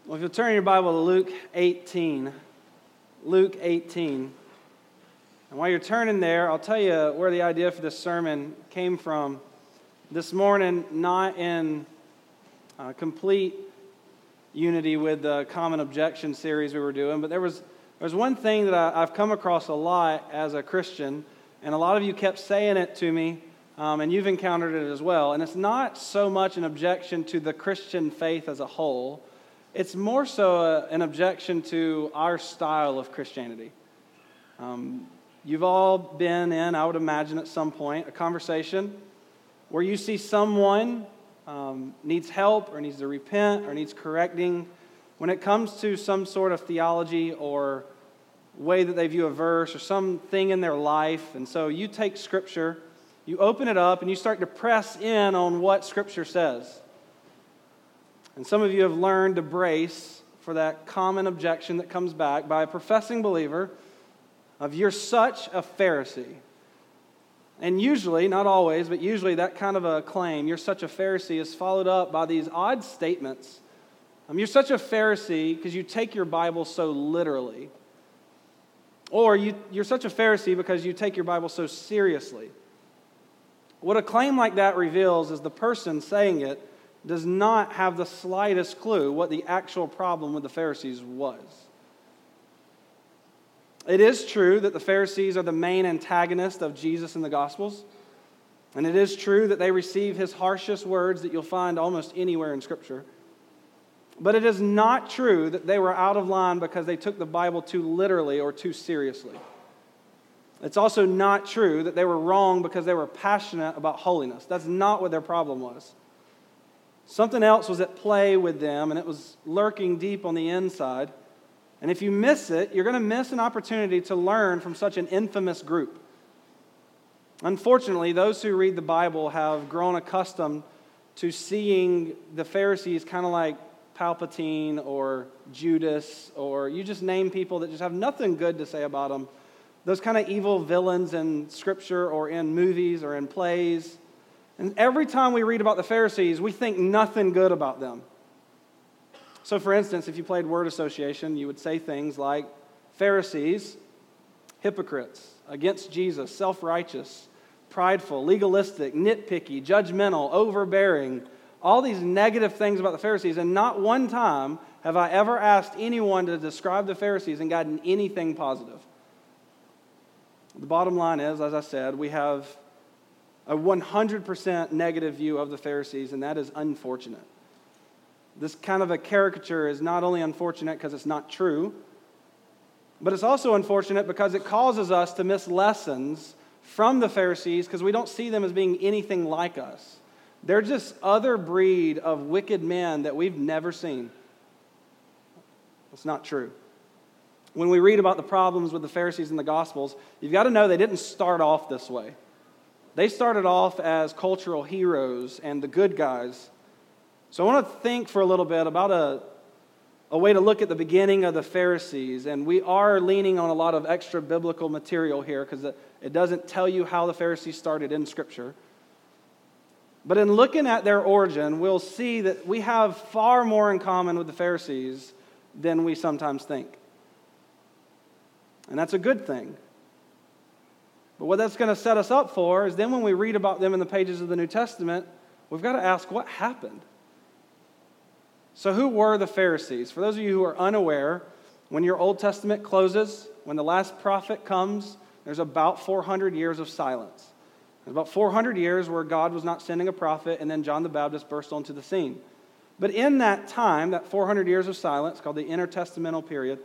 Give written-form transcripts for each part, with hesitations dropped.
Well, if you'll turn your Bible to Luke 18. Luke 18. And while you're turning there, I'll tell you where the idea for this sermon came from. This morning, not in complete unity with the Common Objection series we were doing, but there's one thing that I've come across a lot as a Christian, and a lot of you kept saying it to me, and you've encountered it as well. And it's not so much an objection to the Christian faith as a whole. It's more so an objection to our style of Christianity. You've all been in, I would imagine at some point, a conversation where you see someone needs help or needs to repent or needs correcting when it comes to some sort of theology or way that they view a verse or something in their life. And so you take Scripture, you open it up, and you start to press in on what Scripture says. And some of you have learned to brace for that common objection that comes back by a professing believer of "you're such a Pharisee." And usually, not always, but usually that kind of a claim, "you're such a Pharisee," is followed up by these odd statements. You're such a Pharisee because you take your Bible so literally. Or you're such a Pharisee because you take your Bible so seriously. What a claim like that reveals is the person saying it does not have the slightest clue what the actual problem with the Pharisees was. It is true that the Pharisees are the main antagonist of Jesus in the Gospels. And it is true that they receive his harshest words that you'll find almost anywhere in Scripture. But it is not true that they were out of line because they took the Bible too literally or too seriously. It's also not true that they were wrong because they were passionate about holiness. That's not what their problem was. Something else was at play with them, and it was lurking deep on the inside. And if you miss it, you're going to miss an opportunity to learn from such an infamous group. Unfortunately, those who read the Bible have grown accustomed to seeing the Pharisees kind of like Palpatine or Judas, or you just name people that just have nothing good to say about them. Those kind of evil villains in Scripture or in movies or in plays. And every time we read about the Pharisees, we think nothing good about them. So for instance, if you played word association, you would say things like Pharisees, hypocrites, against Jesus, self-righteous, prideful, legalistic, nitpicky, judgmental, overbearing, all these negative things about the Pharisees, and not one time have I ever asked anyone to describe the Pharisees and gotten anything positive. The bottom line is, as I said, we have a 100% negative view of the Pharisees, and that is unfortunate. This kind of a caricature is not only unfortunate because it's not true, but it's also unfortunate because it causes us to miss lessons from the Pharisees because we don't see them as being anything like us. They're just other breed of wicked men that we've never seen. It's not true. When we read about the problems with the Pharisees in the Gospels, you've got to know they didn't start off this way. They started off as cultural heroes and the good guys. So I want to think for a little bit about a way to look at the beginning of the Pharisees. And we are leaning on a lot of extra biblical material here because it doesn't tell you how the Pharisees started in Scripture. But in looking at their origin, we'll see that we have far more in common with the Pharisees than we sometimes think. And that's a good thing. But what that's going to set us up for is then when we read about them in the pages of the New Testament, we've got to ask what happened. So who were the Pharisees? For those of you who are unaware, when your Old Testament closes, when the last prophet comes, there's about 400 years of silence. There's about 400 years where God was not sending a prophet, and then John the Baptist burst onto the scene. But in that time, that 400 years of silence, called the intertestamental period,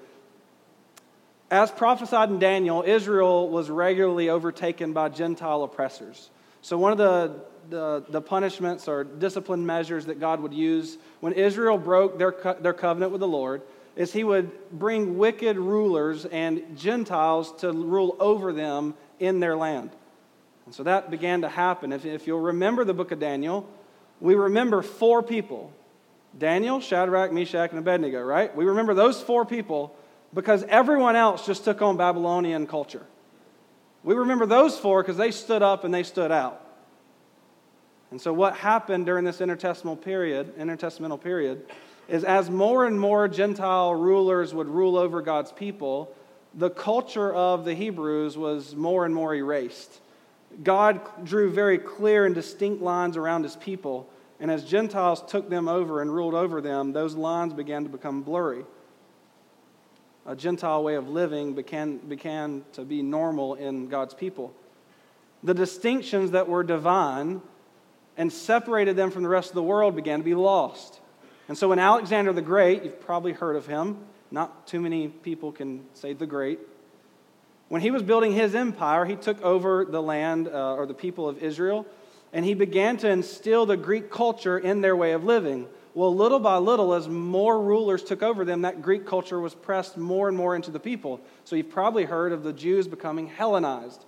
as prophesied in Daniel, Israel was regularly overtaken by Gentile oppressors. So one of the punishments or discipline measures that God would use when Israel broke their covenant with the Lord is he would bring wicked rulers and Gentiles to rule over them in their land. And so that began to happen. If you'll remember the book of Daniel, we remember 4 people. Daniel, Shadrach, Meshach, and Abednego, right? We remember those 4 people because everyone else just took on Babylonian culture. We remember those 4 because they stood up and they stood out. And so what happened during this intertestamental period is as more and more Gentile rulers would rule over God's people, the culture of the Hebrews was more and more erased. God drew very clear and distinct lines around his people, and as Gentiles took them over and ruled over them, those lines began to become blurry. A Gentile way of living began to be normal in God's people. The distinctions that were divine and separated them from the rest of the world began to be lost. And so when Alexander the Great, you've probably heard of him, not too many people can say the Great. When he was building his empire, he took over the land or the people of Israel, and he began to instill the Greek culture in their way of living. Well, little by little, as more rulers took over them, that Greek culture was pressed more and more into the people. So you've probably heard of the Jews becoming Hellenized.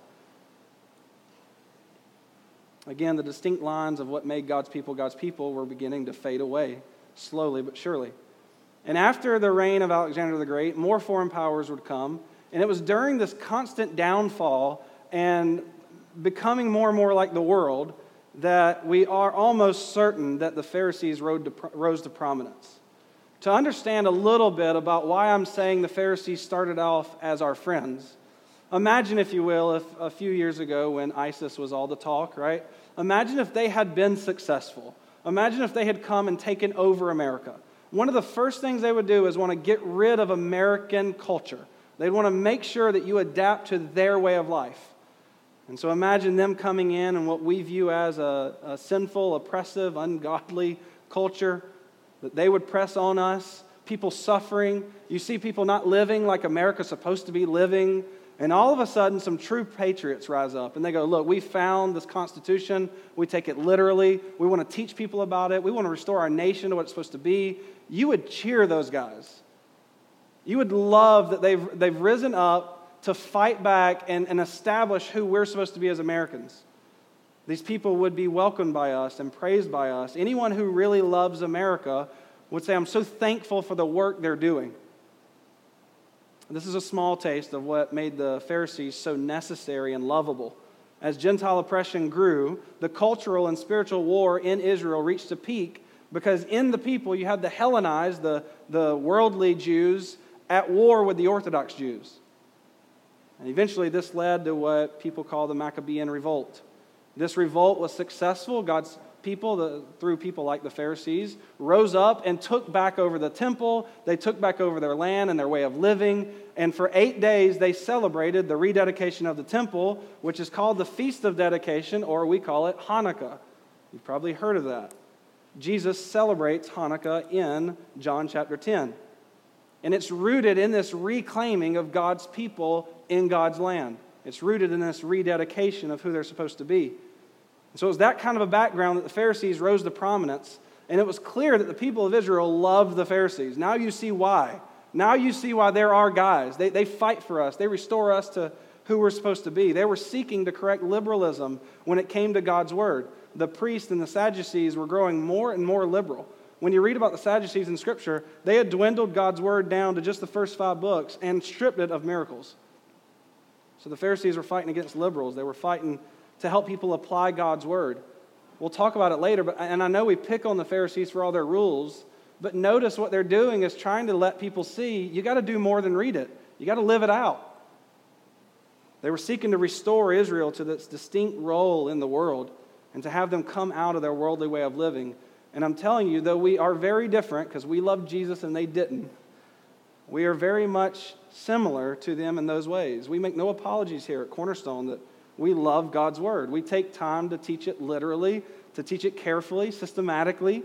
Again, the distinct lines of what made God's people were beginning to fade away, slowly but surely. And after the reign of Alexander the Great, more foreign powers would come, and it was during this constant downfall and becoming more and more like the world that we are almost certain that the Pharisees rose to prominence. To understand a little bit about why I'm saying the Pharisees started off as our friends, imagine, if you will, if a few years ago when ISIS was all the talk, right? Imagine if they had been successful. Imagine if they had come and taken over America. One of the first things they would do is want to get rid of American culture. They'd want to make sure that you adapt to their way of life. And so imagine them coming in and what we view as a sinful, oppressive, ungodly culture that they would press on us, people suffering. You see people not living like America's supposed to be living. And all of a sudden, some true patriots rise up and they go, look, we found this Constitution. We take it literally. We want to teach people about it. We want to restore our nation to what it's supposed to be. You would cheer those guys. You would love that they've risen up to fight back and establish who we're supposed to be as Americans. These people would be welcomed by us and praised by us. Anyone who really loves America would say, I'm so thankful for the work they're doing. This is a small taste of what made the Pharisees so necessary and lovable. As Gentile oppression grew, the cultural and spiritual war in Israel reached a peak because in the people you had the Hellenized, the worldly Jews, at war with the Orthodox Jews. And eventually this led to what people call the Maccabean Revolt. This revolt was successful. God's people, through people like the Pharisees, rose up and took back over the temple. They took back over their land and their way of living. And for 8 days, they celebrated the rededication of the temple, which is called the Feast of Dedication, or we call it Hanukkah. You've probably heard of that. Jesus celebrates Hanukkah in John chapter 10. And it's rooted in this reclaiming of God's people in God's land. It's rooted in this rededication of who they're supposed to be. And so it was that kind of a background that the Pharisees rose to prominence. And it was clear that the people of Israel loved the Pharisees. Now you see why. Now you see why they're our guys. They fight for us. They restore us to who we're supposed to be. They were seeking to correct liberalism when it came to God's word. The priests and the Sadducees were growing more and more liberal. When you read about the Sadducees in Scripture, they had dwindled God's word down to just the first 5 books and stripped it of miracles. So the Pharisees were fighting against liberals. They were fighting to help people apply God's word. We'll talk about it later, and I know we pick on the Pharisees for all their rules, but notice what they're doing is trying to let people see, you got to do more than read it. You got to live it out. They were seeking to restore Israel to its distinct role in the world and to have them come out of their worldly way of living. And I'm telling you, though we are very different, because we loved Jesus and they didn't, we are very much similar to them in those ways. We make no apologies here at Cornerstone that we love God's word. We take time to teach it literally, to teach it carefully, systematically.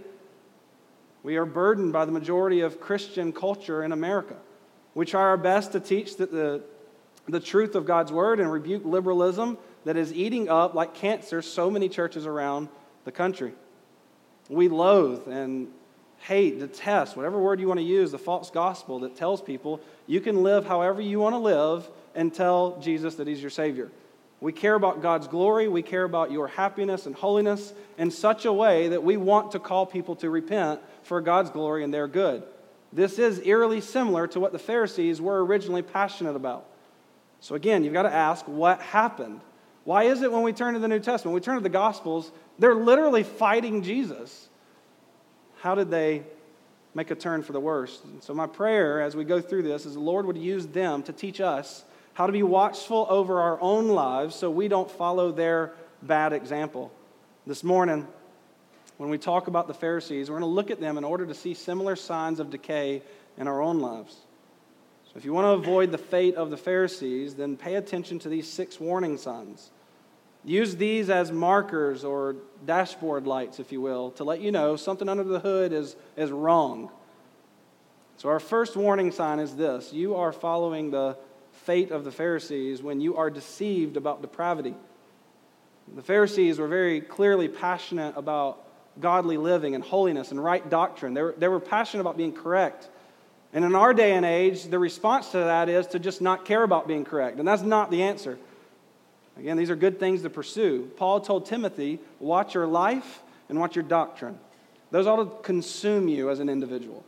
We are burdened by the majority of Christian culture in America. We try our best to teach that the truth of God's word and rebuke liberalism that is eating up, like cancer, so many churches around the country. We loathe and hate, detest, whatever word you want to use, the false gospel that tells people you can live however you want to live and tell Jesus that he's your Savior. We care about God's glory. We care about your happiness and holiness in such a way that we want to call people to repent for God's glory and their good. This is eerily similar to what the Pharisees were originally passionate about. So again, you've got to ask, what happened? Why is it when we turn to the New Testament, we turn to the Gospels, they're literally fighting Jesus? How did they make a turn for the worse. And so my prayer as we go through this is the Lord would use them to teach us how to be watchful over our own lives so we don't follow their bad example. This morning, when we talk about the Pharisees, we're going to look at them in order to see similar signs of decay in our own lives. So if you want to avoid the fate of the Pharisees, then pay attention to these 6 warning signs. Use these as markers or dashboard lights, if you will, to let you know something under the hood is wrong. So our first warning sign is this: you are following the fate of the Pharisees when you are deceived about depravity. The Pharisees were very clearly passionate about godly living and holiness and right doctrine. They were passionate about being correct. And in our day and age, the response to that is to just not care about being correct. And that's not the answer. Again, these are good things to pursue. Paul told Timothy, watch your life and watch your doctrine. Those ought to consume you as an individual.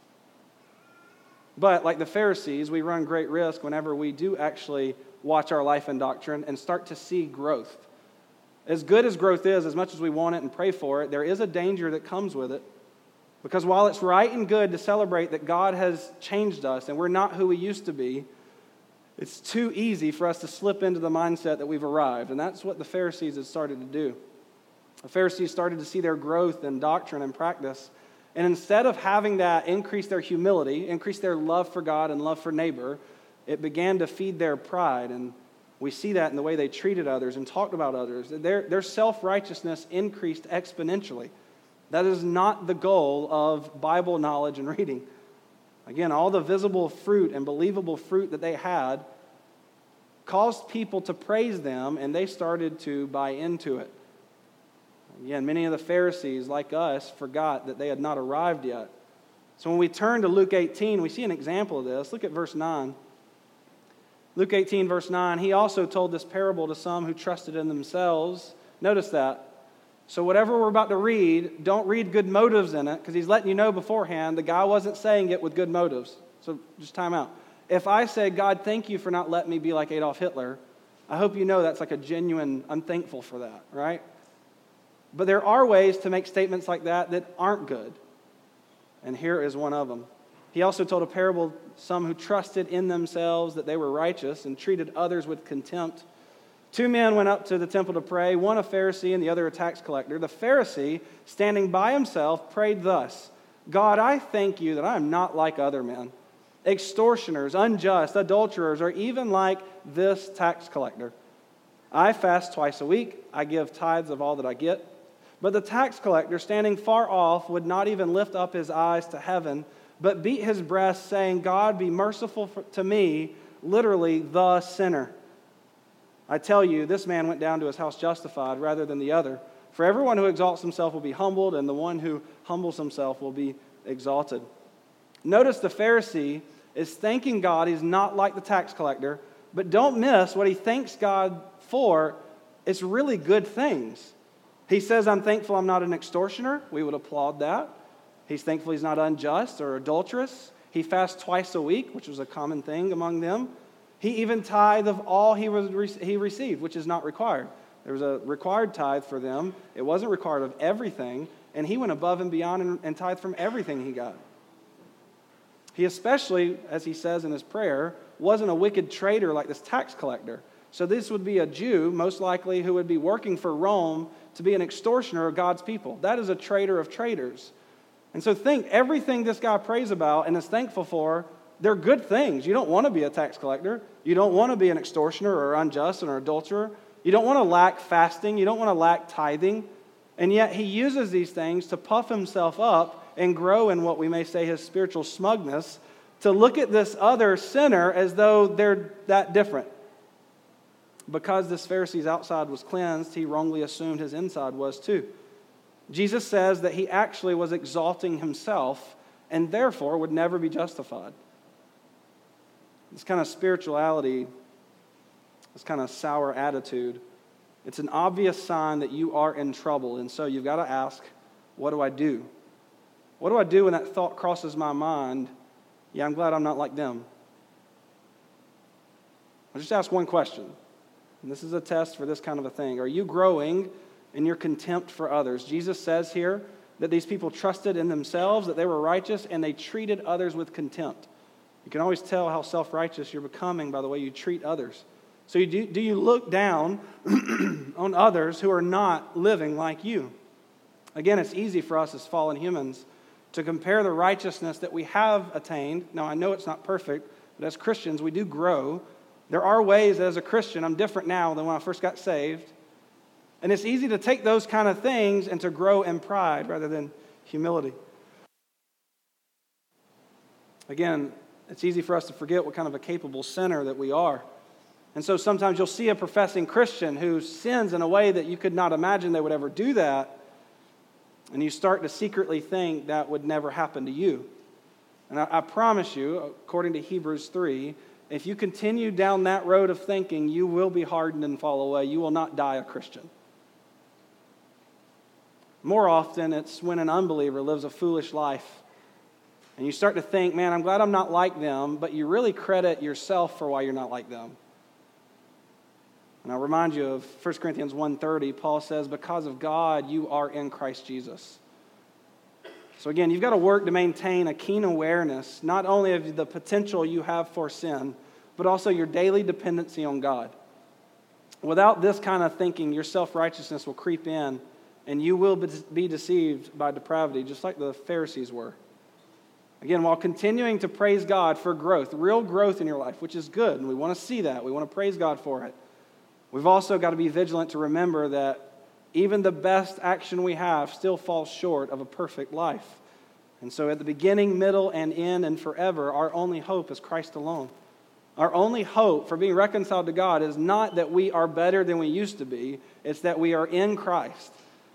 But like the Pharisees, we run great risk whenever we do actually watch our life and doctrine and start to see growth. As good as growth is, as much as we want it and pray for it, there is a danger that comes with it. Because while it's right and good to celebrate that God has changed us and we're not who we used to be, it's too easy for us to slip into the mindset that we've arrived. And that's what the Pharisees had started to do. The Pharisees started to see their growth in doctrine and practice. And instead of having that increase their humility, increase their love for God and love for neighbor, it began to feed their pride. And we see that in the way they treated others and talked about others. Their self-righteousness increased exponentially. That is not the goal of Bible knowledge and reading. Again, all the visible fruit and believable fruit that they had caused people to praise them, and they started to buy into it. Again, many of the Pharisees, like us, forgot that they had not arrived yet. So when we turn to Luke 18, we see an example of this. Look at verse 9. Luke 18, verse 9, he also told this parable to some who trusted in themselves. Notice that. So whatever we're about to read, don't read good motives in it, because he's letting you know beforehand the guy wasn't saying it with good motives. So just time out. If I say, God, thank you for not letting me be like Adolf Hitler, I hope you know that's like a genuine, I'm thankful for that, right? But there are ways to make statements like that aren't good. And here is one of them. He also told a parable, some who trusted in themselves that they were righteous and treated others with contempt. 2 men went up to the temple to pray, one a Pharisee and the other a tax collector. The Pharisee, standing by himself, prayed thus, God, I thank you that I am not like other men, extortioners, unjust, adulterers, or even like this tax collector. I fast twice a week. I give tithes of all that I get. But the tax collector, standing far off, would not even lift up his eyes to heaven, but beat his breast, saying, God, be merciful to me, literally the sinner. I tell you, this man went down to his house justified rather than the other. For everyone who exalts himself will be humbled, and the one who humbles himself will be exalted. Notice the Pharisee is thanking God he's not like the tax collector, but don't miss what he thanks God for. It's really good things. He says, I'm thankful I'm not an extortioner. We would applaud that. He's thankful he's not unjust or adulterous. He fasts twice a week, which was a common thing among them. He even tithed of all he received, which is not required. There was a required tithe for them. It wasn't required of everything, and he went above and beyond and tithed from everything he got. He especially, as he says in his prayer, wasn't a wicked traitor like this tax collector. So this would be a Jew, most likely, who would be working for Rome to be an extortioner of God's people. That is a traitor of traitors. And so think, everything this guy prays about and is thankful for, they're good things. You don't want to be a tax collector. You don't want to be an extortioner or unjust or adulterer. You don't want to lack fasting. You don't want to lack tithing. And yet he uses these things to puff himself up and grow in what we may say his spiritual smugness, to look at this other sinner as though they're that different. Because this Pharisee's outside was cleansed, he wrongly assumed his inside was too. Jesus says that he actually was exalting himself and therefore would never be justified. This kind of spirituality, this kind of sour attitude, it's an obvious sign that you are in trouble. And so you've got to ask, what do I do? What do I do when that thought crosses my mind? Yeah, I'm glad I'm not like them. I'll just ask one question. And this is a test for this kind of a thing. Are you growing in your contempt for others? Jesus says here that these people trusted in themselves, that they were righteous, and they treated others with contempt. You can always tell how self-righteous you're becoming by the way you treat others. So do you look down on others who are not living like you? Again, it's easy for us as fallen humans to compare the righteousness that we have attained. Now, I know it's not perfect, but as Christians, we do grow. There are ways that as a Christian, I'm different now than when I first got saved. And it's easy to take those kind of things and to grow in pride rather than humility. Again, it's easy for us to forget what kind of a capable sinner that we are. And so sometimes you'll see a professing Christian who sins in a way that you could not imagine they would ever do that, and you start to secretly think that would never happen to you. And I promise you, according to Hebrews 3, if you continue down that road of thinking, you will be hardened and fall away. You will not die a Christian. More often, it's when an unbeliever lives a foolish life, and you start to think, man, I'm glad I'm not like them, but you really credit yourself for why you're not like them. And I'll remind you of 1 Corinthians 1:30. Paul says, because of God, you are in Christ Jesus. So again, you've got to work to maintain a keen awareness, not only of the potential you have for sin, but also your daily dependency on God. Without this kind of thinking, your self-righteousness will creep in, and you will be deceived by depravity, just like the Pharisees were. Again, while continuing to praise God for growth, real growth in your life, which is good, and we want to see that. We want to praise God for it. We've also got to be vigilant to remember that even the best action we have still falls short of a perfect life. And so at the beginning, middle, and end, and forever, our only hope is Christ alone. Our only hope for being reconciled to God is not that we are better than we used to be, it's that we are in Christ.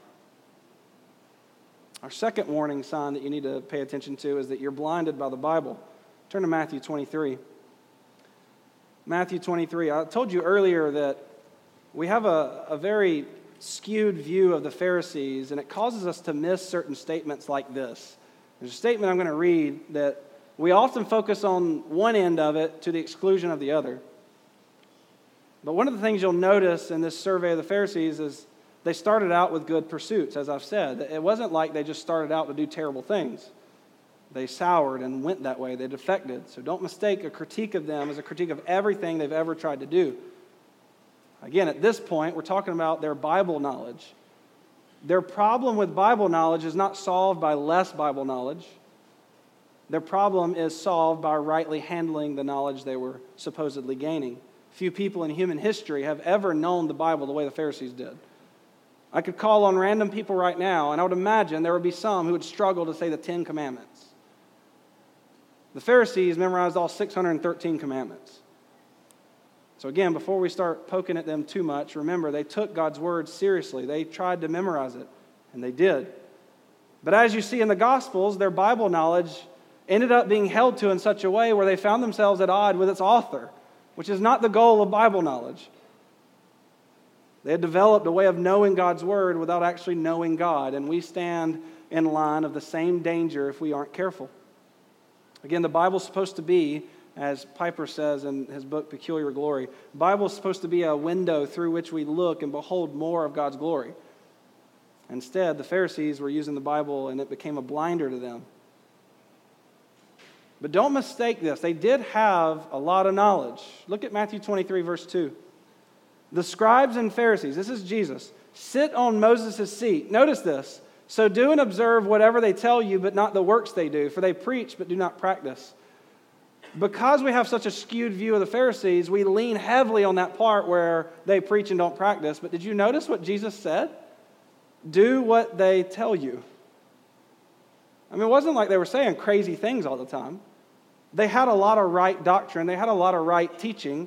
Our second warning sign that you need to pay attention to is that you're blinded by the Bible. Turn to Matthew 23. Matthew 23. I told you earlier that we have a very skewed view of the Pharisees, and it causes us to miss certain statements like this. There's a statement I'm going to read that we often focus on one end of it to the exclusion of the other. But one of the things you'll notice in this survey of the Pharisees is they started out with good pursuits, as I've said. It wasn't like they just started out to do terrible things. They soured and went that way. They defected. So don't mistake a critique of them as a critique of everything they've ever tried to do. Again, at this point, we're talking about their Bible knowledge. Their problem with Bible knowledge is not solved by less Bible knowledge. Their problem is solved by rightly handling the knowledge they were supposedly gaining. Few people in human history have ever known the Bible the way the Pharisees did. I could call on random people right now, and I would imagine there would be some who would struggle to say the 10 Commandments. The Pharisees memorized all 613 commandments. So again, before we start poking at them too much, remember, they took God's word seriously. They tried to memorize it, and they did. But as you see in the Gospels, their Bible knowledge ended up being held to in such a way where they found themselves at odds with its author, which is not the goal of Bible knowledge. They had developed a way of knowing God's word without actually knowing God, and we stand in line of the same danger if we aren't careful. Again, the Bible's supposed to be, as Piper says in his book, Peculiar Glory, the Bible is supposed to be a window through which we look and behold more of God's glory. Instead, the Pharisees were using the Bible and it became a blinder to them. But don't mistake this. They did have a lot of knowledge. Look at Matthew 23, verse 2. The scribes and Pharisees, this is Jesus, sit on Moses' seat. Notice this. So do and observe whatever they tell you, but not the works they do, for they preach but do not practice. Because we have such a skewed view of the Pharisees, we lean heavily on that part where they preach and don't practice. But did you notice what Jesus said? Do what they tell you. I mean, it wasn't like they were saying crazy things all the time. They had a lot of right doctrine. They had a lot of right teaching.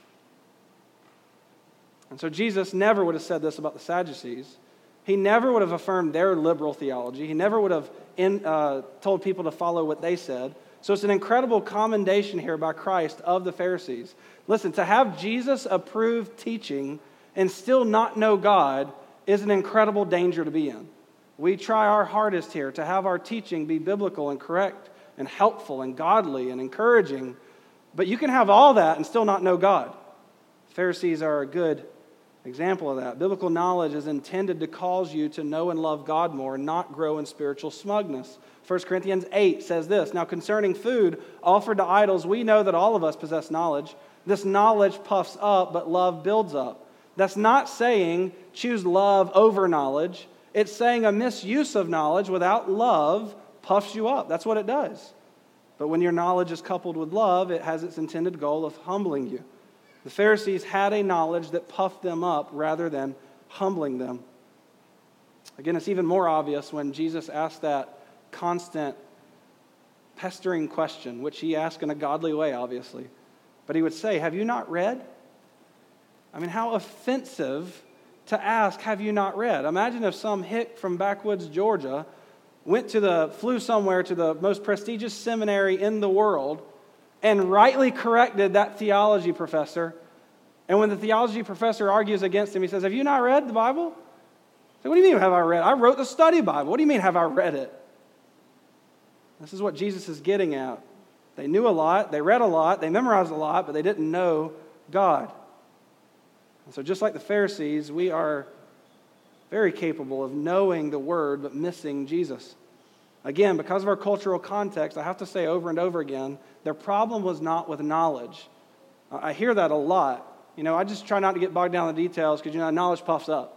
And so Jesus never would have said this about the Sadducees. He never would have affirmed their liberal theology. He never would have told people to follow what they said. So it's an incredible commendation here by Christ of the Pharisees. Listen, to have Jesus-approved teaching and still not know God is an incredible danger to be in. We try our hardest here to have our teaching be biblical and correct and helpful and godly and encouraging, but you can have all that and still not know God. Pharisees are a good Example of that, biblical knowledge is intended to cause you to know and love God more, not grow in spiritual smugness. 1 Corinthians 8 says this, "Now concerning food offered to idols, we know that all of us possess knowledge. This knowledge puffs up, but love builds up." That's not saying choose love over knowledge. It's saying a misuse of knowledge without love puffs you up. That's what it does. But when your knowledge is coupled with love, it has its intended goal of humbling you. The Pharisees had a knowledge that puffed them up rather than humbling them. Again, it's even more obvious when Jesus asked that constant, pestering question, which he asked in a godly way, obviously. But he would say, "Have you not read?" I mean, how offensive to ask, "Have you not read?" Imagine if some hick from backwoods Georgia flew somewhere to the most prestigious seminary in the world and rightly corrected that theology professor. And when the theology professor argues against him, he says, "Have you not read the Bible?" So, "What do you mean, have I read? I wrote the study Bible. What do you mean, have I read it?" This is what Jesus is getting at. They knew a lot, they read a lot, they memorized a lot, but they didn't know God. And so just like the Pharisees, we are very capable of knowing the Word but missing Jesus. Again, because of our cultural context, I have to say over and over again, their problem was not with knowledge. I hear that a lot. I just try not to get bogged down in the details because, knowledge puffs up.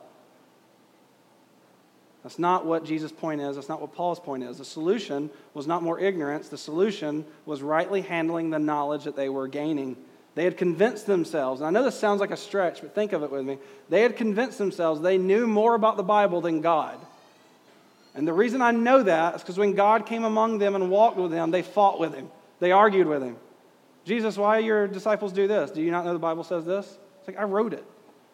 That's not what Jesus' point is. That's not what Paul's point is. The solution was not more ignorance. The solution was rightly handling the knowledge that they were gaining. They had convinced themselves, and I know this sounds like a stretch, but think of it with me. They had convinced themselves they knew more about the Bible than God. And the reason I know that is because when God came among them and walked with them, they fought with him. They argued with him. "Jesus, why do your disciples do this? Do you not know the Bible says this?" It's like, "I wrote it."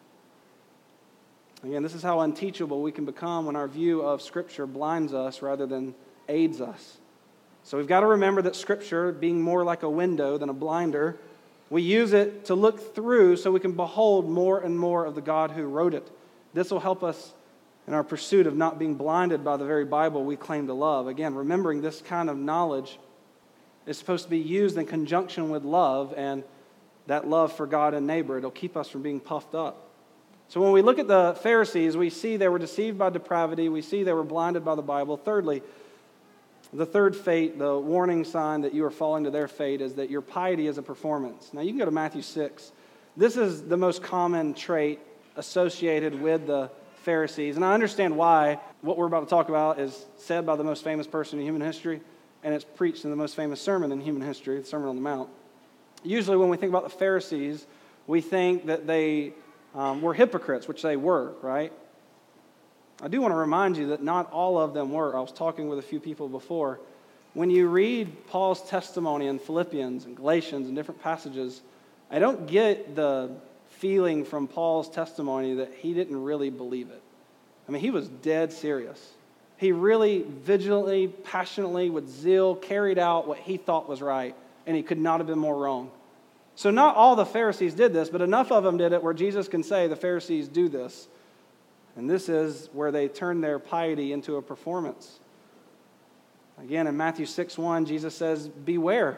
Again, this is how unteachable we can become when our view of Scripture blinds us rather than aids us. So we've got to remember that Scripture, being more like a window than a blinder, we use it to look through so we can behold more and more of the God who wrote it. This will help us in our pursuit of not being blinded by the very Bible we claim to love. Again, remembering this kind of knowledge is supposed to be used in conjunction with love, and that love for God and neighbor. It'll keep us from being puffed up. So when we look at the Pharisees, we see they were deceived by depravity. We see they were blinded by the Bible. Thirdly, the third fate, the warning sign that you are falling to their fate, is that your piety is a performance. Now you can go to Matthew 6. This is the most common trait associated with the Pharisees. And I understand why what we're about to talk about is said by the most famous person in human history, and it's preached in the most famous sermon in human history, the Sermon on the Mount. Usually when we think about the Pharisees, we think that they were hypocrites, which they were, right? I do want to remind you that not all of them were. I was talking with a few people before. When you read Paul's testimony in Philippians and Galatians and different passages, I don't get the feeling from Paul's testimony that he didn't really believe it. I mean, he was dead serious. He really vigilantly, passionately, with zeal, carried out what he thought was right, and he could not have been more wrong. So not all the Pharisees did this, but enough of them did it where Jesus can say the Pharisees do this. And this is where they turn their piety into a performance. Again, in Matthew 6:1, Jesus says, beware.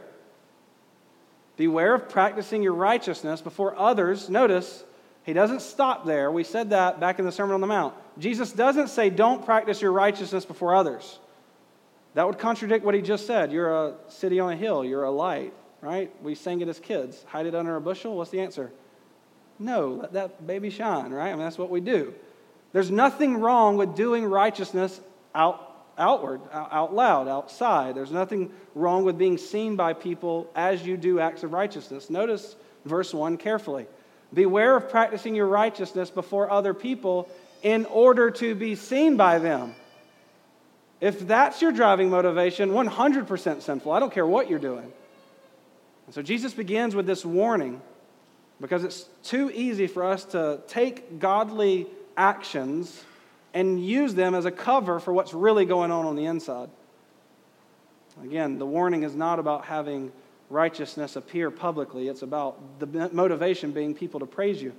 Beware of practicing your righteousness before others. Notice, he doesn't stop there. We said that back in the Sermon on the Mount. Jesus doesn't say, don't practice your righteousness before others. That would contradict what he just said. You're a city on a hill. You're a light, right? We sang it as kids. Hide it under a bushel. What's the answer? No, let that baby shine, right? I mean, that's what we do. There's nothing wrong with doing righteousness outward, out loud, outside. There's nothing wrong with being seen by people as you do acts of righteousness. Notice verse 1 carefully. Beware of practicing your righteousness before other people in order to be seen by them. If that's your driving motivation, 100% sinful. I don't care what you're doing. And so Jesus begins with this warning because it's too easy for us to take godly actions and use them as a cover for what's really going on the inside. Again, the warning is not about having righteousness appear publicly. It's about the motivation being people to praise you.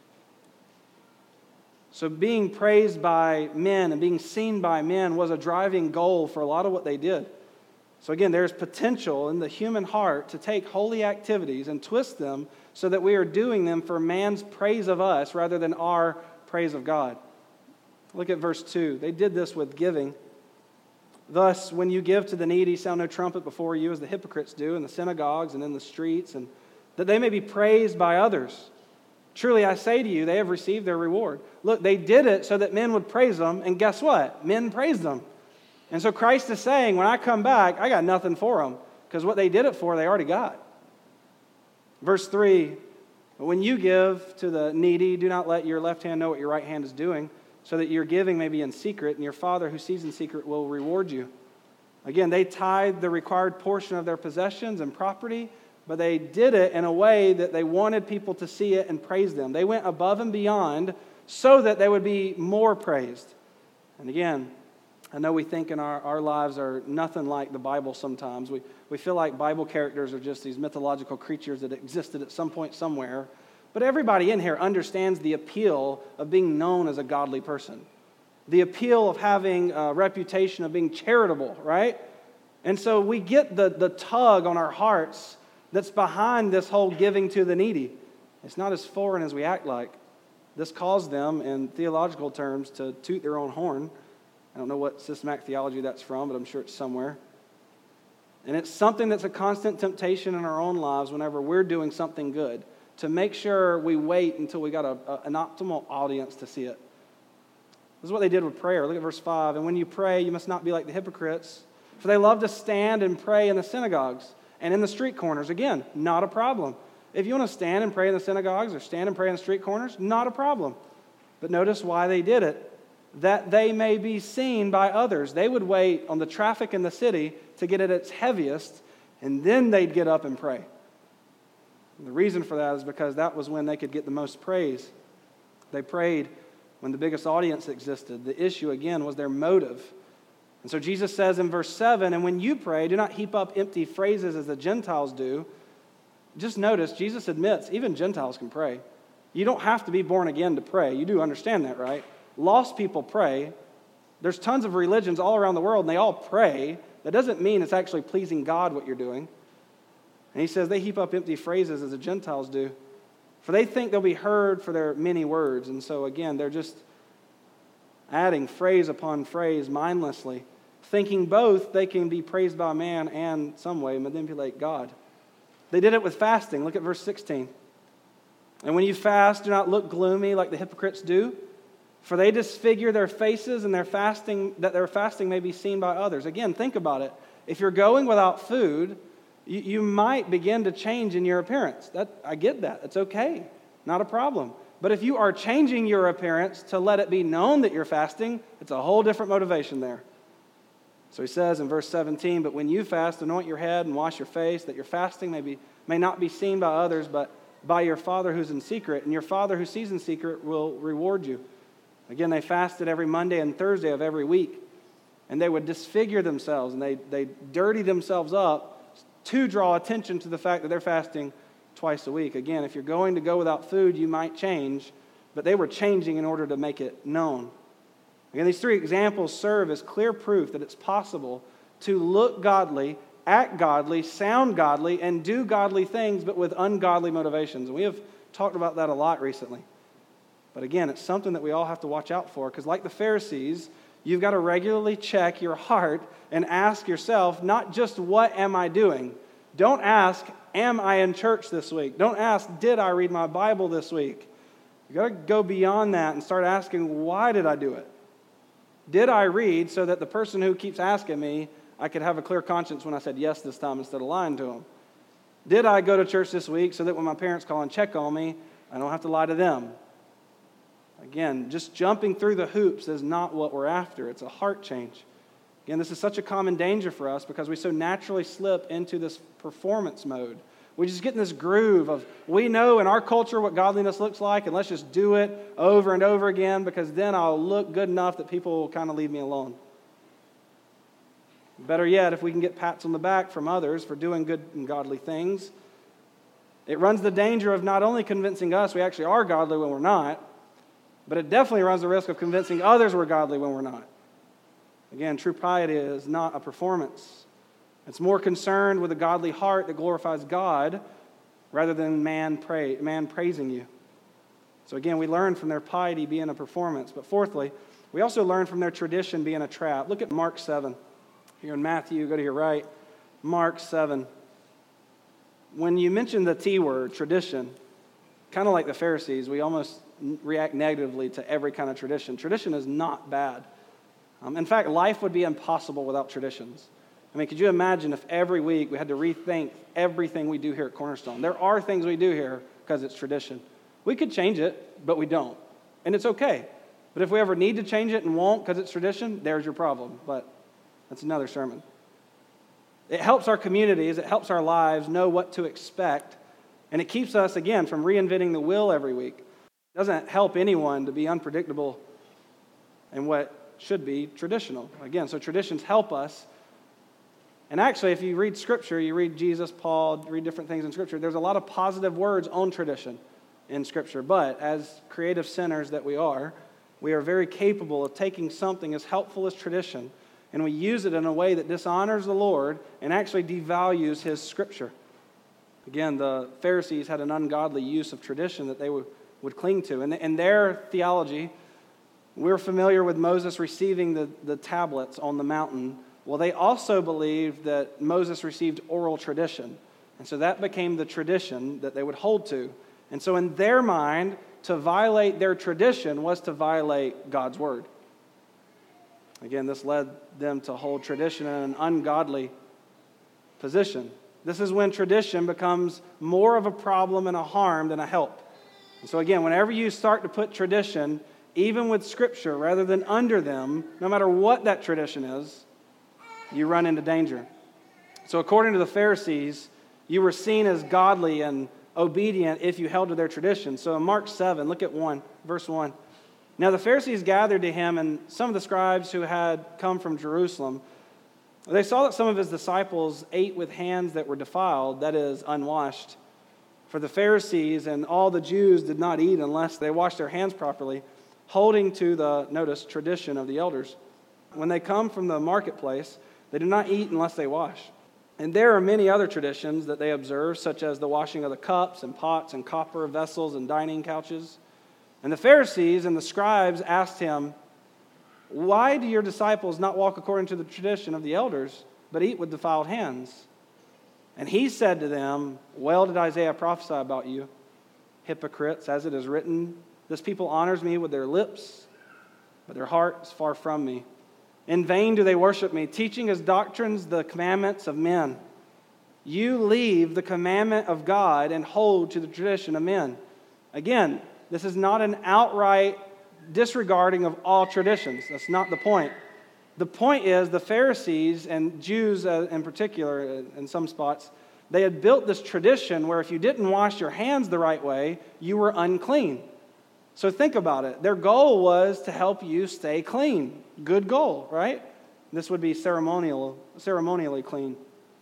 So being praised by men and being seen by men was a driving goal for a lot of what they did. So again, there's potential in the human heart to take holy activities and twist them so that we are doing them for man's praise of us rather than our praise of God. Look at verse 2. They did this with giving. Thus, when you give to the needy, sound no trumpet before you, as the hypocrites do in the synagogues and in the streets, and that they may be praised by others. Truly, I say to you, they have received their reward. Look, they did it so that men would praise them, and guess what? Men praised them. And so Christ is saying, when I come back, I got nothing for them, because what they did it for, they already got. Verse 3, when you give to the needy, do not let your left hand know what your right hand is doing, so that your giving may be in secret, and your Father who sees in secret will reward you. Again, they tithed the required portion of their possessions and property, but they did it in a way that they wanted people to see it and praise them. They went above and beyond so that they would be more praised. And again, I know we think in our lives are nothing like the Bible sometimes. We feel like Bible characters are just these mythological creatures that existed at some point somewhere. But everybody in here understands the appeal of being known as a godly person. The appeal of having a reputation of being charitable, right? And so we get the tug on our hearts that's behind this whole giving to the needy. It's not as foreign as we act like. This caused them, in theological terms, to toot their own horn. I don't know what systematic theology that's from, but I'm sure it's somewhere. And it's something that's a constant temptation in our own lives whenever we're doing something good, to make sure we wait until we got an optimal audience to see it. This is what they did with prayer. Look at verse 5. And when you pray, you must not be like the hypocrites, for they love to stand and pray in the synagogues and in the street corners. Again, not a problem. If you want to stand and pray in the synagogues or stand and pray in the street corners, not a problem. But notice why they did it. That they may be seen by others. They would wait on the traffic in the city to get at its heaviest, and then they'd get up and pray. And the reason for that is because that was when they could get the most praise. They prayed when the biggest audience existed. The issue, again, was their motive. And so Jesus says in verse 7, and when you pray, do not heap up empty phrases as the Gentiles do. Just notice, Jesus admits, even Gentiles can pray. You don't have to be born again to pray. You do understand that, right? Lost people pray. There's tons of religions all around the world, and they all pray. That doesn't mean it's actually pleasing God what you're doing. And he says they heap up empty phrases as the Gentiles do, for they think they'll be heard for their many words. And so again, they're just adding phrase upon phrase mindlessly, thinking both they can be praised by man and some way manipulate God. They did it with fasting. Look at verse 16. And when you fast, do not look gloomy like the hypocrites do, for they disfigure their faces and their fasting may be seen by others. Again, think about it. If you're going without food, you might begin to change in your appearance. I get that. It's okay. Not a problem. But if you are changing your appearance to let it be known that you're fasting, it's a whole different motivation there. So he says in verse 17, but when you fast, anoint your head and wash your face, that your fasting may not be seen by others, but by your Father who's in secret. And your Father who sees in secret will reward you. Again, they fasted every Monday and Thursday of every week. And they would disfigure themselves and they dirty themselves up to draw attention to the fact that they're fasting twice a week. Again, if you're going to go without food, you might change, but they were changing in order to make it known. Again, these three examples serve as clear proof that it's possible to look godly, act godly, sound godly, and do godly things, but with ungodly motivations. And we have talked about that a lot recently. But again, it's something that we all have to watch out for, because like the Pharisees, you've got to regularly check your heart and ask yourself, not just what am I doing? Don't ask, am I in church this week? Don't ask, did I read my Bible this week? You've got to go beyond that and start asking, why did I do it? Did I read so that the person who keeps asking me, I could have a clear conscience when I said yes this time instead of lying to them? Did I go to church this week so that when my parents call and check on me, I don't have to lie to them? Again, just jumping through the hoops is not what we're after. It's a heart change. Again, this is such a common danger for us because we so naturally slip into this performance mode. We just get in this groove of, we know in our culture what godliness looks like, and let's just do it over and over again because then I'll look good enough that people will kind of leave me alone. Better yet, if we can get pats on the back from others for doing good and godly things, it runs the danger of not only convincing us we actually are godly when we're not, but it definitely runs the risk of convincing others we're godly when we're not. Again, true piety is not a performance. It's more concerned with a godly heart that glorifies God rather than man praising you. So again, we learn from their piety being a performance. But fourthly, we also learn from their tradition being a trap. Look at Mark 7. Here in Matthew, go to your right. Mark 7. When you mention the T word, tradition, kind of like the Pharisees, we almost react negatively to every kind of tradition. Tradition is not bad. In fact, life would be impossible without traditions. I mean, could you imagine if every week we had to rethink everything we do here at Cornerstone? There are things we do here because it's tradition. We could change it, but we don't. And it's okay. But if we ever need to change it and won't because it's tradition, there's your problem. But that's another sermon. It helps our communities, it helps our lives know what to expect, and it keeps us, again, from reinventing the wheel every week. It doesn't help anyone to be unpredictable in what should be traditional. Again, so traditions help us. And actually, if you read Scripture, you read Jesus, Paul, read different things in Scripture, there's a lot of positive words on tradition in Scripture. But as creative sinners that we are very capable of taking something as helpful as tradition, and we use it in a way that dishonors the Lord and actually devalues His Scripture. Again, the Pharisees had an ungodly use of tradition that they would cling to. And in their theology, we're familiar with Moses receiving the tablets on the mountain. Well, they also believed that Moses received oral tradition. And so that became the tradition that they would hold to. And so in their mind, to violate their tradition was to violate God's word. Again, this led them to hold tradition in an ungodly position. This is when tradition becomes more of a problem and a harm than a help. And so again, whenever you start to put tradition, even with Scripture, rather than under them, no matter what that tradition is, you run into danger. So according to the Pharisees, you were seen as godly and obedient if you held to their tradition. So in Mark 7, look at verse 1. Now the Pharisees gathered to him, and some of the scribes who had come from Jerusalem, they saw that some of his disciples ate with hands that were defiled, that is, unwashed. For the Pharisees and all the Jews did not eat unless they washed their hands properly, holding to the, notice, tradition of the elders. When they come from the marketplace, they do not eat unless they wash. And there are many other traditions that they observe, such as the washing of the cups and pots and copper vessels and dining couches. And the Pharisees and the scribes asked him, "Why do your disciples not walk according to the tradition of the elders, but eat with defiled hands?" And he said to them, "Well did Isaiah prophesy about you, hypocrites, as it is written, 'This people honors me with their lips, but their heart is far from me. In vain do they worship me, teaching as doctrines the commandments of men. You leave the commandment of God and hold to the tradition of men." Again, this is not an outright disregarding of all traditions. That's not the point. The point is the Pharisees and Jews in particular, in some spots, they had built this tradition where if you didn't wash your hands the right way, you were unclean. So think about it. Their goal was to help you stay clean. Good goal, right? This would be ceremonially clean.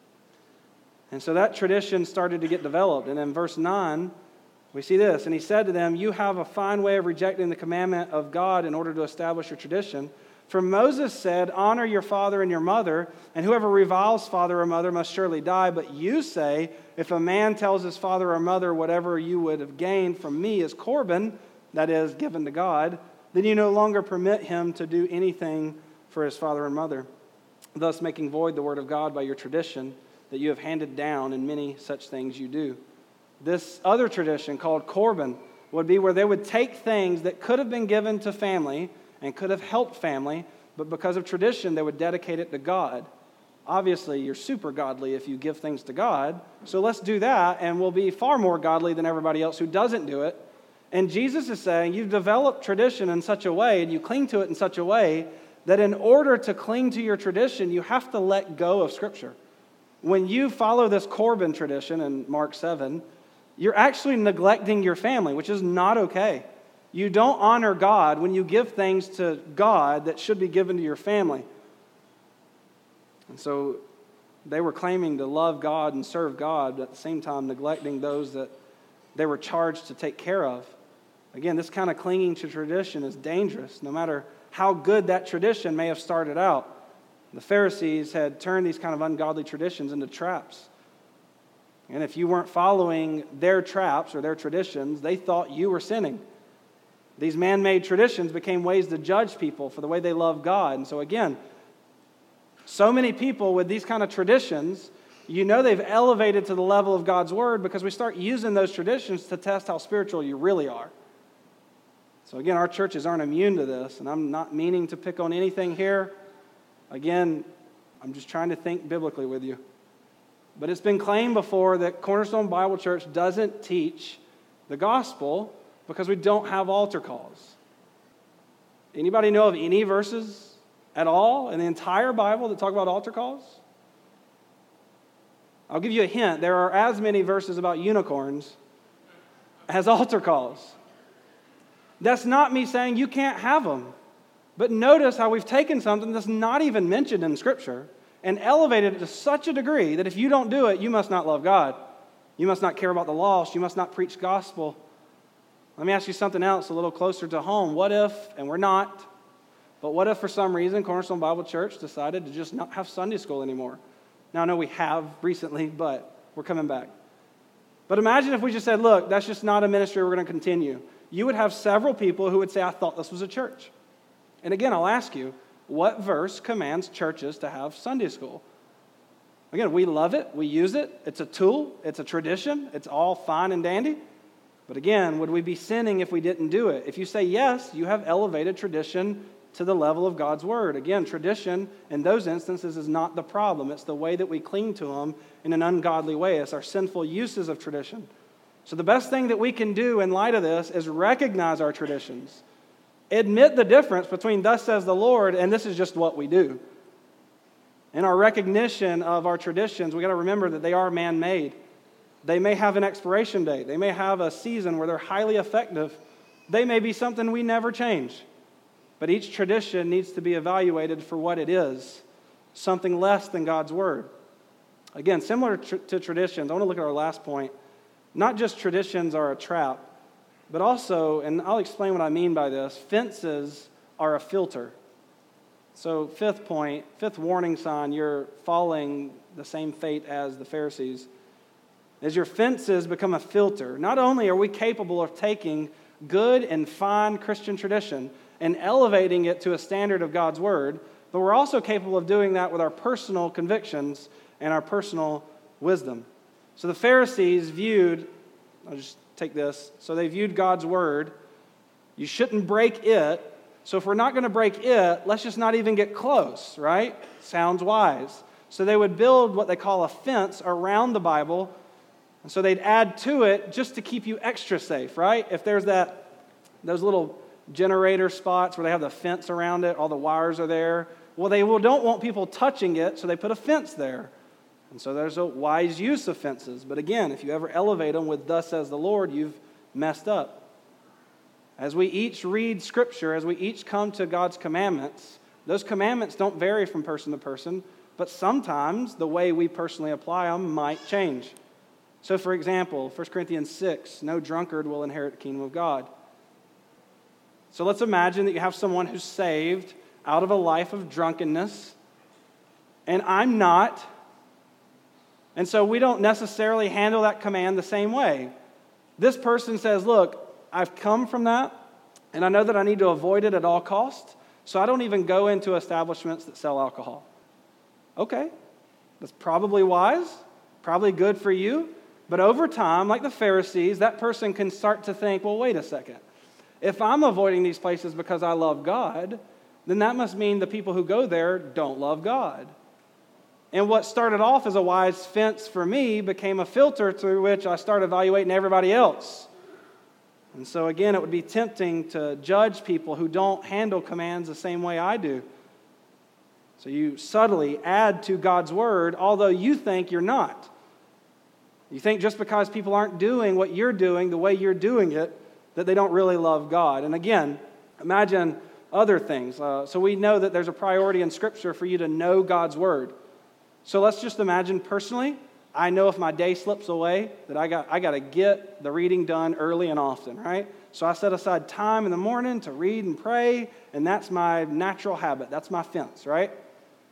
And so that tradition started to get developed. And in verse 9, we see this. And he said to them, "You have a fine way of rejecting the commandment of God in order to establish your tradition. For Moses said, 'Honor your father and your mother, and whoever reviles father or mother must surely die.' But you say, 'If a man tells his father or mother, whatever you would have gained from me is Corban,' that is, given to God, then you no longer permit him to do anything for his father and mother, thus making void the word of God by your tradition that you have handed down, and many such things you do." This other tradition called Corban would be where they would take things that could have been given to family and could have helped family, but because of tradition, they would dedicate it to God. Obviously, you're super godly if you give things to God, so let's do that, and we'll be far more godly than everybody else who doesn't do it. And Jesus is saying, you've developed tradition in such a way, and you cling to it in such a way, that in order to cling to your tradition, you have to let go of Scripture. When you follow this Corban tradition in Mark 7, you're actually neglecting your family, which is not okay. You don't honor God when you give things to God that should be given to your family. And so they were claiming to love God and serve God, but at the same time neglecting those that they were charged to take care of. Again, this kind of clinging to tradition is dangerous, no matter how good that tradition may have started out. The Pharisees had turned these kind of ungodly traditions into traps. And if you weren't following their traps or their traditions, they thought you were sinning. These man-made traditions became ways to judge people for the way they love God. And so again, so many people with these kind of traditions, you know they've elevated to the level of God's Word because we start using those traditions to test how spiritual you really are. So again, our churches aren't immune to this, and I'm not meaning to pick on anything here. Again, I'm just trying to think biblically with you. But it's been claimed before that Cornerstone Bible Church doesn't teach the gospel because we don't have altar calls. Anybody know of any verses at all in the entire Bible that talk about altar calls? I'll give you a hint. There are as many verses about unicorns as altar calls. That's not me saying you can't have them. But notice how we've taken something that's not even mentioned in Scripture and elevated it to such a degree that if you don't do it, you must not love God. You must not care about the lost. You must not preach gospel. Let me ask you something else a little closer to home. What if, and we're not, but what if for some reason Cornerstone Bible Church decided to just not have Sunday school anymore? Now, I know we have recently, but we're coming back. But imagine if we just said, look, that's just not a ministry we're going to continue. You would have several people who would say, I thought this was a church. And again, I'll ask you, what verse commands churches to have Sunday school? Again, we love it. We use it. It's a tool. It's a tradition. It's all fine and dandy. But again, would we be sinning if we didn't do it? If you say yes, you have elevated tradition to the level of God's Word. Again, tradition in those instances is not the problem. It's the way that we cling to them in an ungodly way. It's our sinful uses of tradition. So the best thing that we can do in light of this is recognize our traditions. Admit the difference between thus says the Lord and this is just what we do. In our recognition of our traditions, we got to remember that they are man-made. They may have an expiration date. They may have a season where they're highly effective. They may be something we never change. But each tradition needs to be evaluated for what it is, something less than God's Word. Again, similar to traditions, I want to look at our last point. Not just traditions are a trap, but also, and I'll explain what I mean by this, fences are a filter. So fifth point, fifth warning sign, you're following the same fate as the Pharisees, is your fences become a filter. Not only are we capable of taking good and fine Christian tradition and elevating it to a standard of God's Word, but we're also capable of doing that with our personal convictions and our personal wisdom. So the Pharisees viewed, I'll just take this, so they viewed God's Word, you shouldn't break it, so if we're not going to break it, let's just not even get close, right? Sounds wise. So they would build what they call a fence around the Bible, and so they'd add to it just to keep you extra safe, right? If there's those little generator spots where they have the fence around it, all the wires are there, well, they don't want people touching it, so they put a fence there. And so there's a wise use of fences. But again, if you ever elevate them with thus says the Lord, you've messed up. As we each read Scripture, as we each come to God's commandments, those commandments don't vary from person to person, but sometimes the way we personally apply them might change. So for example, 1 Corinthians 6, no drunkard will inherit the kingdom of God. So let's imagine that you have someone who's saved out of a life of drunkenness, and I'm not. And so we don't necessarily handle that command the same way. This person says, look, I've come from that, and I know that I need to avoid it at all costs, so I don't even go into establishments that sell alcohol. Okay, that's probably wise, probably good for you, but over time, like the Pharisees, that person can start to think, well, wait a second. If I'm avoiding these places because I love God, then that must mean the people who go there don't love God. And what started off as a wise fence for me became a filter through which I started evaluating everybody else. And so again, it would be tempting to judge people who don't handle commands the same way I do. So you subtly add to God's Word, although you think you're not. You think just because people aren't doing what you're doing the way you're doing it, that they don't really love God. And again, imagine other things. So we know that there's a priority in Scripture for you to know God's Word. So let's just imagine personally, I know if my day slips away that I got to get the reading done early and often, right? So I set aside time in the morning to read and pray, and that's my natural habit. That's my fence, right?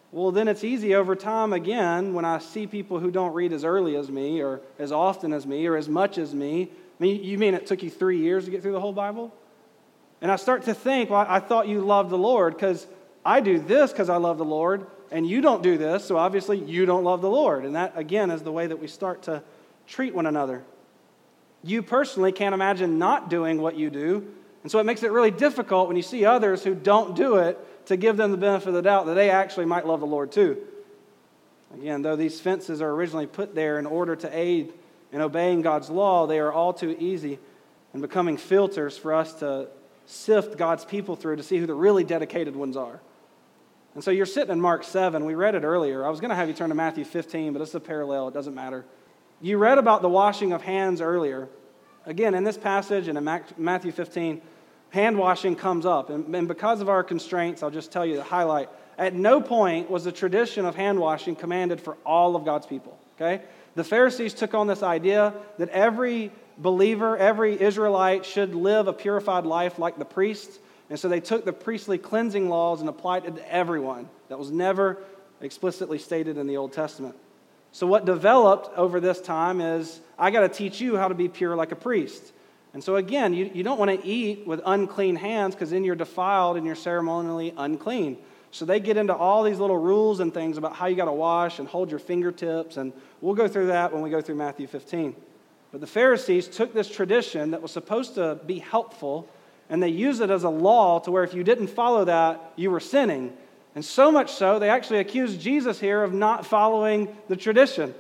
well, then it's easy over time again when I see people who don't read as early as me or as often as me or as much as me. I mean, you mean it took you 3 years to get through the whole Bible? And I start to think, well, I thought you loved the Lord because I do this because I love the Lord, and you don't do this, so obviously you don't love the Lord. And that, again, is the way that we start to treat one another. You personally can't imagine not doing what you do, and so it makes it really difficult when you see others who don't do it to give them the benefit of the doubt that they actually might love the Lord too. Again, though these fences are originally put there in order to aid in obeying God's law, they are all too easy in becoming filters for us to sift God's people through to see who the really dedicated ones are. And so you're sitting in Mark 7. We read it earlier. I was going to have you turn to Matthew 15, but it's a parallel. It doesn't matter. You read about the washing of hands earlier. Again, in this passage and in Matthew 15, hand washing comes up. And because of our constraints, I'll just tell you the highlight. At no point was the tradition of hand washing commanded for all of God's people. Okay? The Pharisees took on this idea that every believer, every Israelite should live a purified life like the priests. And so they took the priestly cleansing laws and applied it to everyone. That was never explicitly stated in the Old Testament. So what developed over this time is, I got to teach you how to be pure like a priest. And so again, you don't want to eat with unclean hands because then you're defiled and you're ceremonially unclean. So they get into all these little rules and things about how you got to wash and hold your fingertips, and we'll go through that when we go through Matthew 15. But the Pharisees took this tradition that was supposed to be helpful, and they used it as a law to where if you didn't follow that, you were sinning. And so much so, they actually accused Jesus here of not following the tradition.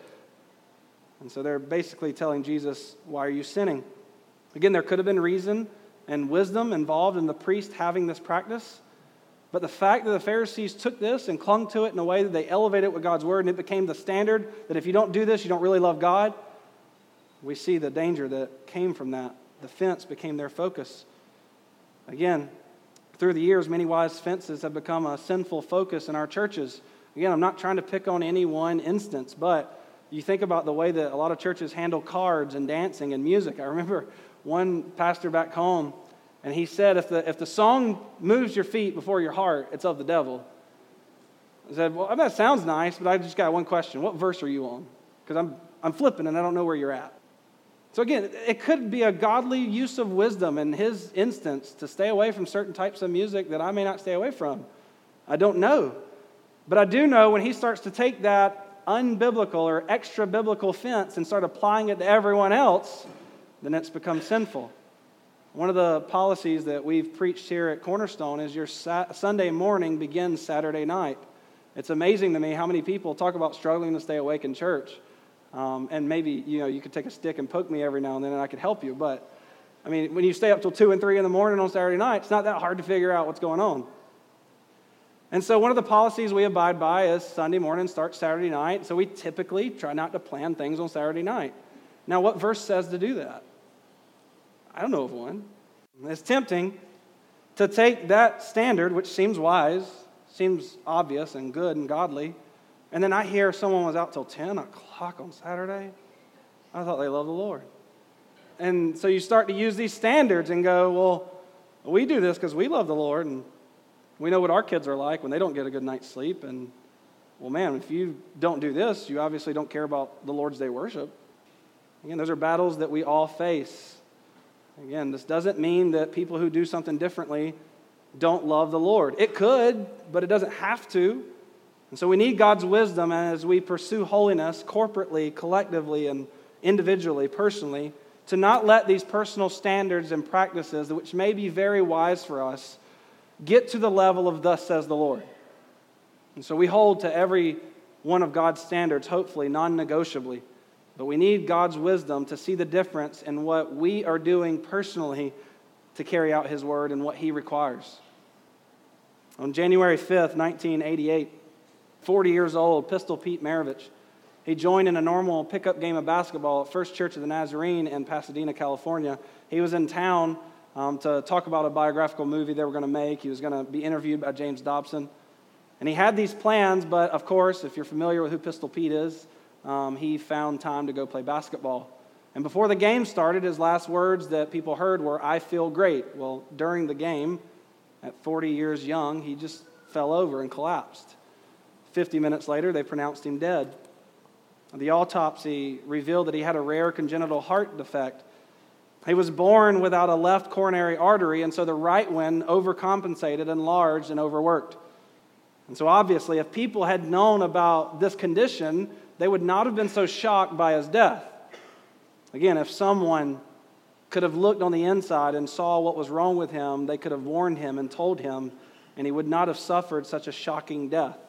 And so they're basically telling Jesus, why are you sinning? Again, there could have been reason and wisdom involved in the priest having this practice. But the fact that the Pharisees took this and clung to it in a way that they elevated it with God's word and it became the standard that if you don't do this, you don't really love God, we see the danger that came from that. The fence became their focus. Again, through the years, many wise fences have become a sinful focus in our churches. Again, I'm not trying to pick on any one instance, but you think about the way that a lot of churches handle cards and dancing and music. I remember one pastor back home, and he said, if the song moves your feet before your heart, it's of the devil. I said, well, that sounds nice, but I just got one question. What verse are you on? Because I'm flipping and I don't know where you're at. So again, it could be a godly use of wisdom in his instance to stay away from certain types of music that I may not stay away from. I don't know. But I do know when he starts to take that unbiblical or extra biblical fence and start applying it to everyone else, then it's become sinful. One of the policies that we've preached here at Cornerstone is your Sunday morning begins Saturday night. It's amazing to me how many people talk about struggling to stay awake in church. And maybe, you could take a stick and poke me every now and then and I could help you. But, I mean, when you stay up till 2 and 3 in the morning on Saturday night, it's not that hard to figure out what's going on. And so one of the policies we abide by is Sunday morning starts Saturday night. So we typically try not to plan things on Saturday night. Now, what verse says to do that? I don't know of one. It's tempting to take that standard, which seems wise, seems obvious and good and godly, and then I hear someone was out till 10 o'clock on Saturday. I thought they loved the Lord. And so you start to use these standards and go, well, we do this because we love the Lord, and we know what our kids are like when they don't get a good night's sleep. And, well, man, if you don't do this, you obviously don't care about the Lord's Day worship. Again, those are battles that we all face. Again, this doesn't mean that people who do something differently don't love the Lord. It could, but it doesn't have to. And so we need God's wisdom as we pursue holiness corporately, collectively, and individually, personally, to not let these personal standards and practices, which may be very wise for us, get to the level of thus says the Lord. And so we hold to every one of God's standards, hopefully, non-negotiably. But we need God's wisdom to see the difference in what we are doing personally to carry out His word and what He requires. On January 5th, 1988, 40 years old, Pistol Pete Maravich, he joined in a normal pickup game of basketball at First Church of the Nazarene in Pasadena, California. He was in town to talk about a biographical movie they were going to make. He was going to be interviewed by James Dobson. And he had these plans, but of course, if you're familiar with who Pistol Pete is, he found time to go play basketball. And before the game started, his last words that people heard were, "I feel great." Well, during the game, at 40 years young, he just fell over and collapsed. 50 minutes later, they pronounced him dead. The autopsy revealed that he had a rare congenital heart defect. He was born without a left coronary artery, and so the right one overcompensated, enlarged, and overworked. And so obviously, if people had known about this condition, they would not have been so shocked by his death. Again, if someone could have looked on the inside and saw what was wrong with him, they could have warned him and told him, and he would not have suffered such a shocking death.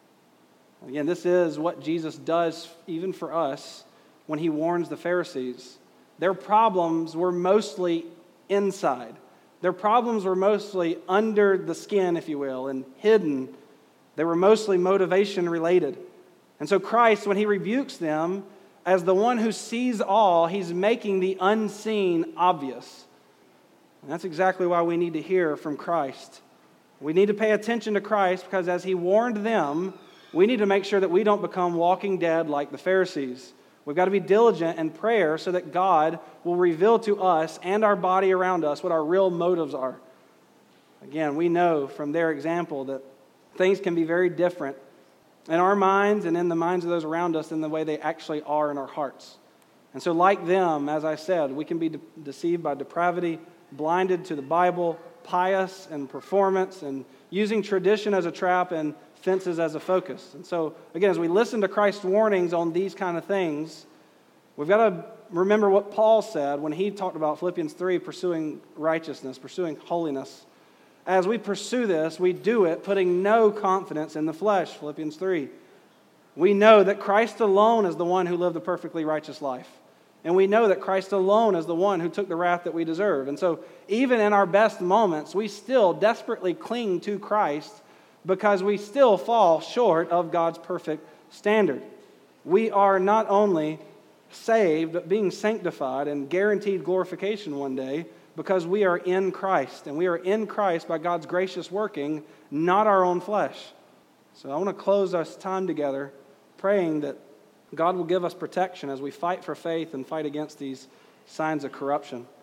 Again, this is what Jesus does even for us when he warns the Pharisees. Their problems were mostly inside. Their problems were mostly under the skin, if you will, and hidden. They were mostly motivation related. And so Christ, when he rebukes them, as the one who sees all, he's making the unseen obvious. And that's exactly why we need to hear from Christ. We need to pay attention to Christ because as he warned them, we need to make sure that we don't become walking dead like the Pharisees. We've got to be diligent in prayer so that God will reveal to us and our body around us what our real motives are. Again, we know from their example that things can be very different in our minds and in the minds of those around us than the way they actually are in our hearts. And so like them, as I said, we can be deceived by depravity, blinded to the Bible, pious and performance, and using tradition as a trap and fences as a focus. And so, again, as we listen to Christ's warnings on these kind of things, we've got to remember what Paul said when he talked about Philippians 3, pursuing righteousness, pursuing holiness. As we pursue this, we do it putting no confidence in the flesh, Philippians 3. We know that Christ alone is the one who lived a perfectly righteous life. And we know that Christ alone is the one who took the wrath that we deserve. And so even in our best moments, we still desperately cling to Christ because we still fall short of God's perfect standard. We are not only saved, but being sanctified and guaranteed glorification one day because we are in Christ. And we are in Christ by God's gracious working, not our own flesh. So I want to close us time together praying that God will give us protection as we fight for faith and fight against these signs of corruption.